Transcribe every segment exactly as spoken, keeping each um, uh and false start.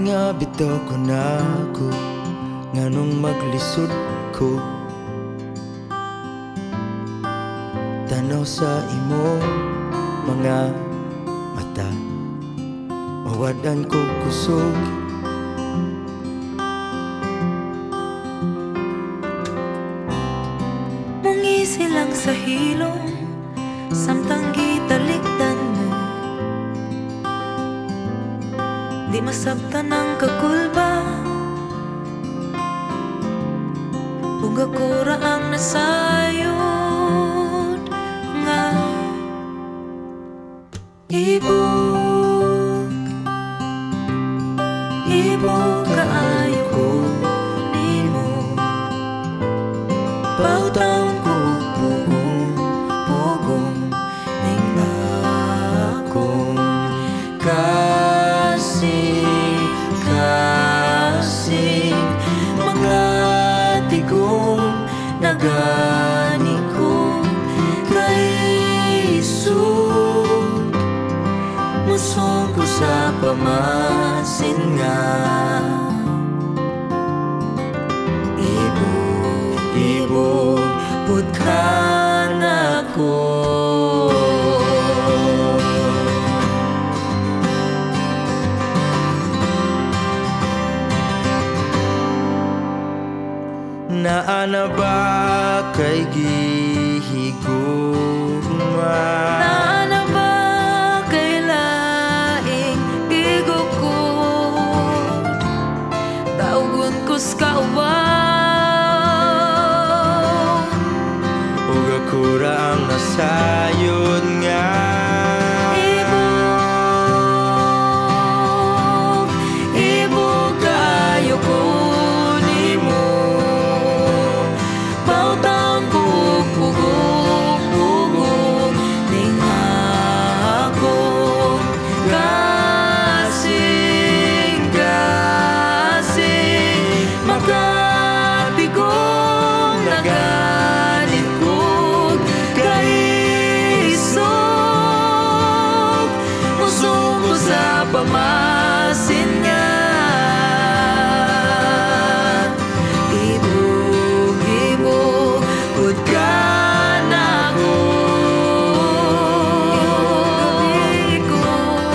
nga bitaw ko na ako, nganong maglisod ko. Tanaw sa imo mga mata, mawadan ko kusog. Mungisi lang sa hilong, samtang gitalikdan mo. Di masabtan ang kakulba, ug ako ra ang nasayod nga ibog. Ibog kaayo ko nimo, pautaon ko pugong, pugong ning akong kasing, kasing mga tigong nagani ko kaisog. Musong ko sa pamasin nga ibog, ibog pud ka nako. Naana ba kay gihigugma? Naana ba kay laing gigukod? Daugon ko's kaubaw, Ug ako ra ang nasayod nga ibog. Ibog kaayo ko nimo, pautaon ko pugong, pugong ning akong kasing, kasing makatigong naganit ko kaisog. Musong ko sa pamasin nga ibog, ibog pud ka nako. Gabi ko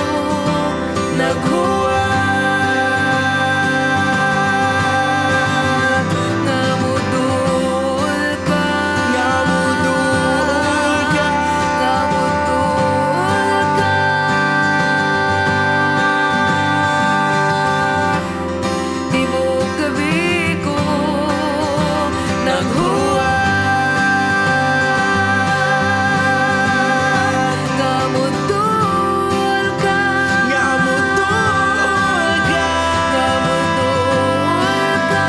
naghuwat nga mudul ka, nga mudul ka. nga mudul ka. Ibog gabi ko naghuwat nga mudul ka, Nga mudul ka. nga mudul ka.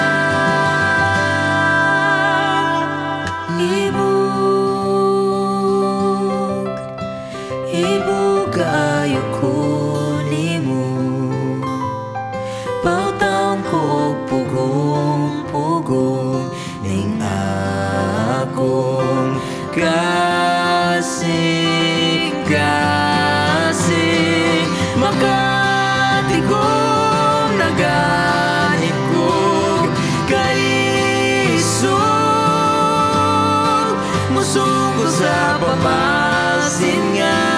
Ibog, ibog kaayo ko nimo, pautaon ko og pugong, pugong ning akong kasing, kasing makatigong naganit ko kaisog. Musong ko sa pamasin nga